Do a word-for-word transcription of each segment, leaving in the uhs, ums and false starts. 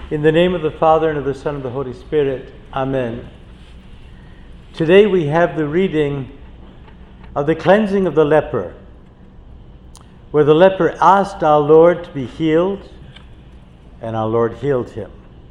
In the name of the Father, and of the Son, and of the Holy Spirit. Amen. Today we have the reading of the cleansing of the leper, where the leper asked our Lord to be healed, and our Lord healed him.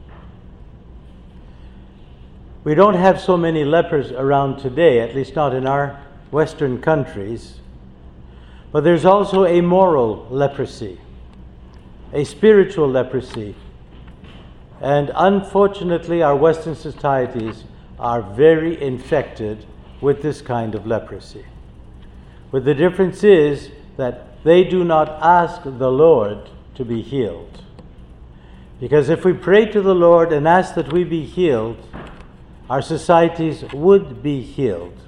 We don't have so many lepers around today, at least not in our Western countries, but there's also a moral leprosy, a spiritual leprosy. And unfortunately, our Western societies are very infected with this kind of leprosy. But the difference is that they do not ask the Lord to be healed. Because if we pray to the Lord and ask that we be healed, our societies would be healed.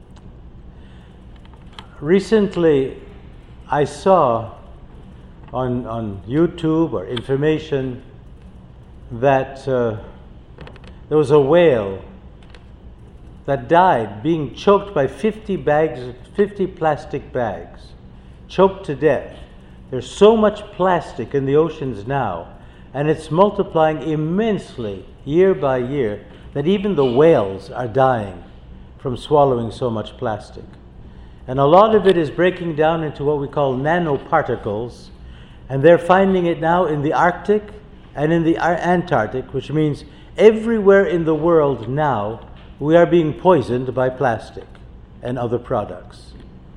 Recently, I saw on, on YouTube or information that uh, there was a whale that died being choked by fifty bags, fifty plastic bags, choked to death. There's so much plastic in the oceans now, and it's multiplying immensely year by year, that even the whales are dying from swallowing so much plastic. And a lot of it is breaking down into what we call nanoparticles, and they're finding it now in the Arctic and in the Antarctic, which means everywhere in the world now we are being poisoned by plastic and other products.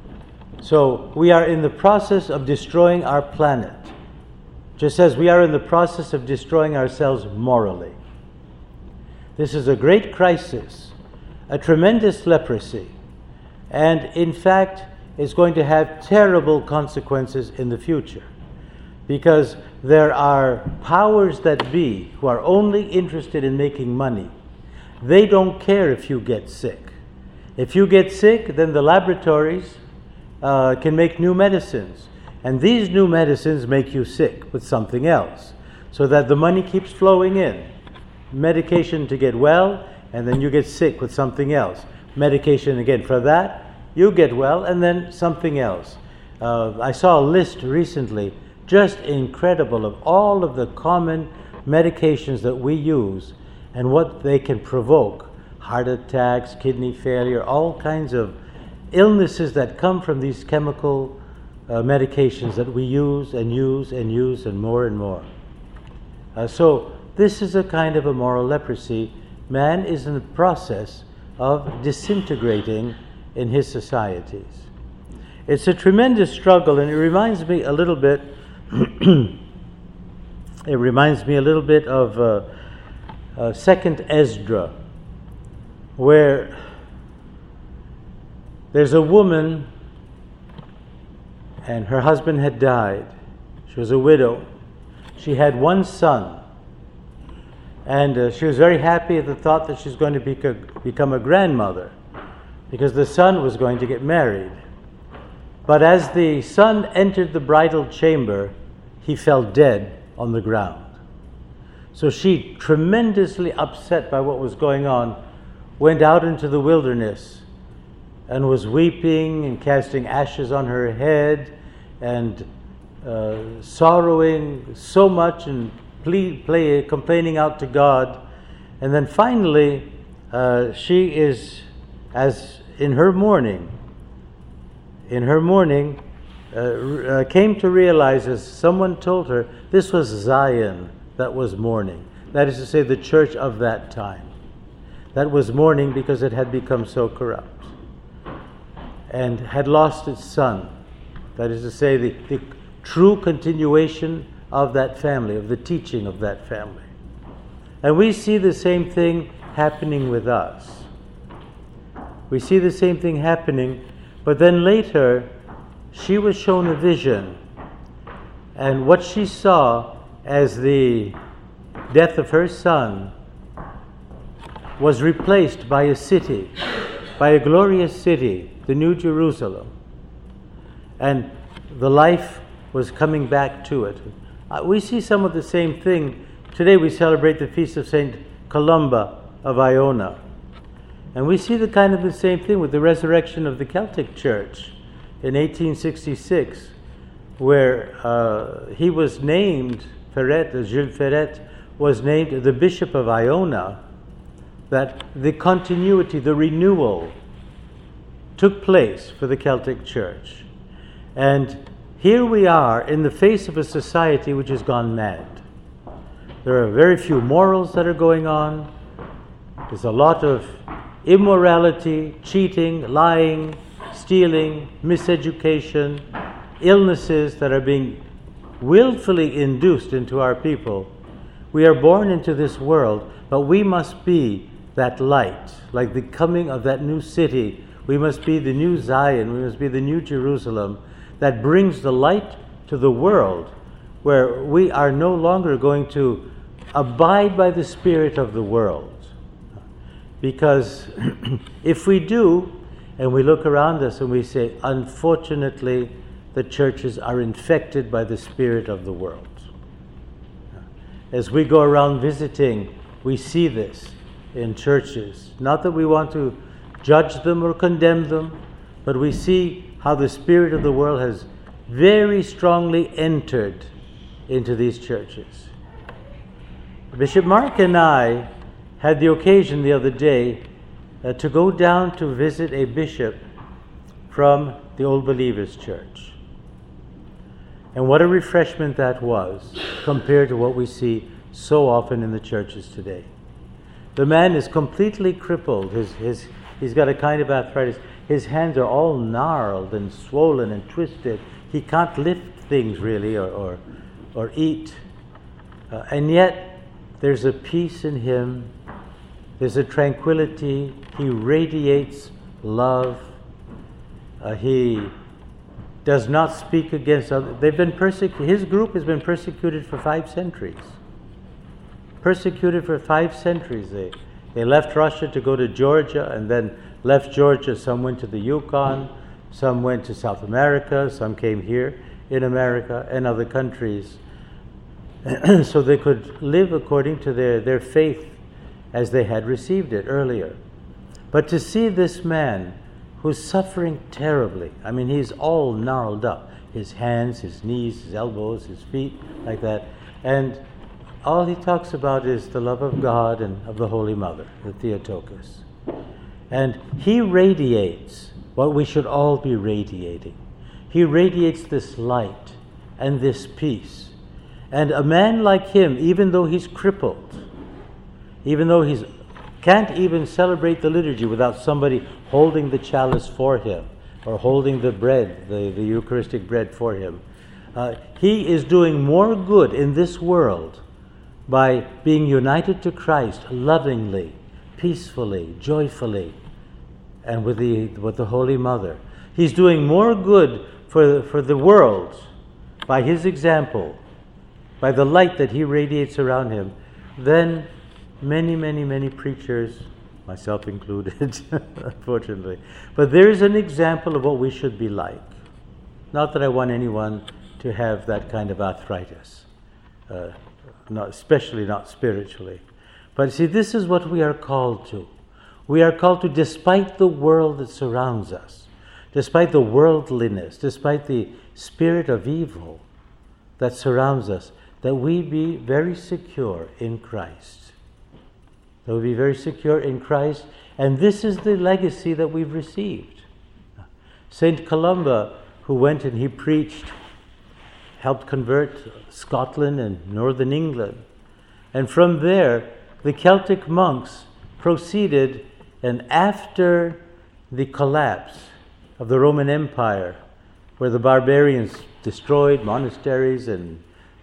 So we are in the process of destroying our planet, just as we are in the process of destroying ourselves morally. This is a great crisis, a tremendous leprosy, and in fact is going to have terrible consequences in the future, because there are powers that be who are only interested in making money. They don't care if you get sick. If you get sick, then the laboratories uh, can make new medicines. And these new medicines make you sick with something else, so that the money keeps flowing in. Medication to get well, and then you get sick with something else. Medication again for that, you get well, and then something else. Uh, I saw a list recently, just incredible, of all of the common medications that we use and what they can provoke. Heart attacks, kidney failure, all kinds of illnesses that come from these chemical uh, medications that we use and use and use and more and more. Uh, so this is a kind of a moral leprosy. Man is in the process of disintegrating in his societies. It's a tremendous struggle, and it reminds me a little bit it reminds me a little bit of uh, uh, Second Esdra, where there's a woman and her husband had died. She was a widow. She had one son, and uh, she was very happy at the thought that she's going to be, become a grandmother, because the son was going to get married. But as the son entered the bridal chamber, he fell dead on the ground. So she, tremendously upset by what was going on, went out into the wilderness and was weeping and casting ashes on her head and uh, sorrowing so much and ple- play, complaining out to God. And then finally, uh, she is, as in her mourning, in her mourning, uh, uh, came to realize, as someone told her, this was Zion that was mourning. That is to say, the church of that time. That was mourning because it had become so corrupt and had lost its son. That is to say, the, the true continuation of that family, of the teaching of that family. And we see the same thing happening with us. We see the same thing happening, but then later, she was shown a vision, and what she saw as the death of her son was replaced by a city, by a glorious city, the New Jerusalem, and the life was coming back to it. Uh, we see some of the same thing. Today we celebrate the feast of Saint Columba of Iona, and we see the kind of the same thing with the resurrection of the Celtic Church in eighteen sixty-six, where uh, he was named, Ferret, Jules Ferret, was named the Bishop of Iona, that the continuity, the renewal took place for the Celtic Church. And here we are in the face of a society which has gone mad. There are very few morals that are going on. There's a lot of immorality, cheating, lying, stealing, miseducation, illnesses that are being willfully induced into our people. We are born into this world, but we must be that light, like the coming of that new city. We must be the new Zion, we must be the new Jerusalem that brings the light to the world, where we are no longer going to abide by the spirit of the world. Because if we do, and we look around us and we say, unfortunately, the churches are infected by the spirit of the world. As we go around visiting, we see this in churches. Not that we want to judge them or condemn them, but we see how the spirit of the world has very strongly entered into these churches. Bishop Mark and I had the occasion the other day uh, to go down to visit a bishop from the Old Believers Church. And what a refreshment that was compared to what we see so often in the churches today. The man is completely crippled. His, his, he's got a kind of arthritis. His hands are all gnarled and swollen and twisted. He can't lift things really or, or, or eat. Uh, and yet there's a peace in him. There's a tranquility. He radiates love. Uh, he does not speak against others. They've been persecuted. His group has been persecuted for five centuries. Persecuted for five centuries. They, they left Russia to go to Georgia, and then left Georgia. Some went to the Yukon, some went to South America, some came here in America and other countries, so they could live according to their, their faith as they had received it earlier. But to see this man who's suffering terribly, I mean, he's all gnarled up, his hands, his knees, his elbows, his feet, like that, and all he talks about is the love of God and of the Holy Mother, the Theotokos. And he radiates what we should all be radiating. He radiates this light and this peace. And a man like him, even though he's crippled, even though he can't even celebrate the liturgy without somebody holding the chalice for him or holding the bread, the, the Eucharistic bread for him, uh, he is doing more good in this world by being united to Christ lovingly, peacefully, joyfully, and with the with the Holy Mother. He's doing more good for the, for the world by his example, by the light that he radiates around him, than many, many, many preachers, myself included, unfortunately. But there is an example of what we should be like. Not that I want anyone to have that kind of arthritis. Uh, Not, especially not spiritually. But see, this is what we are called to. We are called to, despite the world that surrounds us, despite the worldliness, despite the spirit of evil that surrounds us, that we be very secure in Christ. That we be very secure in Christ, and this is the legacy that we've received. Saint Columba, who went and he preached, helped convert Scotland and northern England. And from there, the Celtic monks proceeded, and after the collapse of the Roman Empire, where the barbarians destroyed monasteries and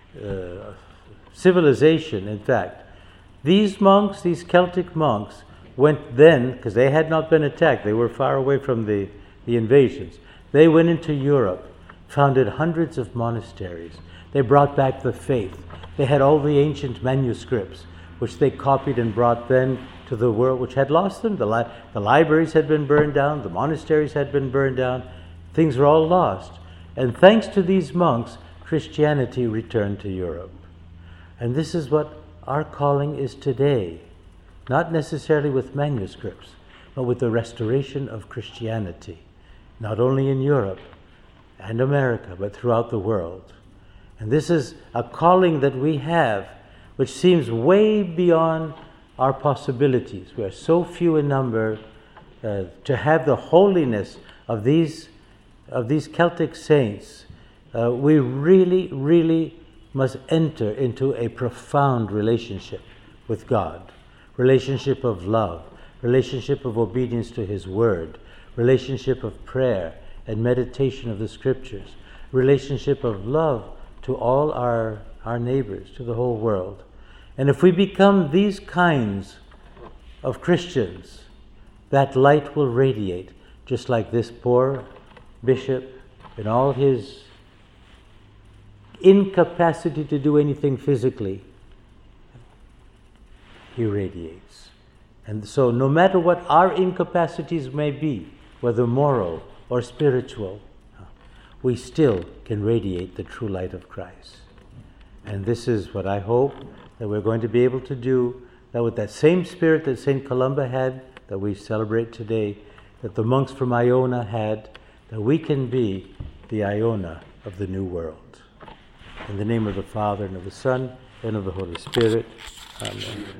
uh, civilization, in fact, these monks, these Celtic monks, went then, because they had not been attacked, they were far away from the, the invasions, they went into Europe, founded hundreds of monasteries. They brought back the faith. They had all the ancient manuscripts, which they copied and brought then to the world, which had lost them. The, li- the libraries had been burned down. The monasteries had been burned down. Things were all lost. And thanks to these monks, Christianity returned to Europe. And this is what our calling is today. Not necessarily with manuscripts, but with the restoration of Christianity, not only in Europe and America, but throughout the world. And this is a calling that we have which seems way beyond our possibilities. We are so few in number. Uh, to have the holiness of these of these Celtic saints, uh, we really, really must enter into a profound relationship with God, relationship of love, relationship of obedience to His Word, relationship of prayer and meditation of the Scriptures, relationship of love to all our, our neighbors, to the whole world. And if we become these kinds of Christians, that light will radiate, just like this poor bishop in all his incapacity to do anything physically, he radiates. And so no matter what our incapacities may be, whether moral or spiritual, we still can radiate the true light of Christ. And this is what I hope that we're going to be able to do, that with that same spirit that Saint Columba had, that we celebrate today, that the monks from Iona had, that we can be the Iona of the new world. In the name of the Father, and of the Son, and of the Holy Spirit. Amen.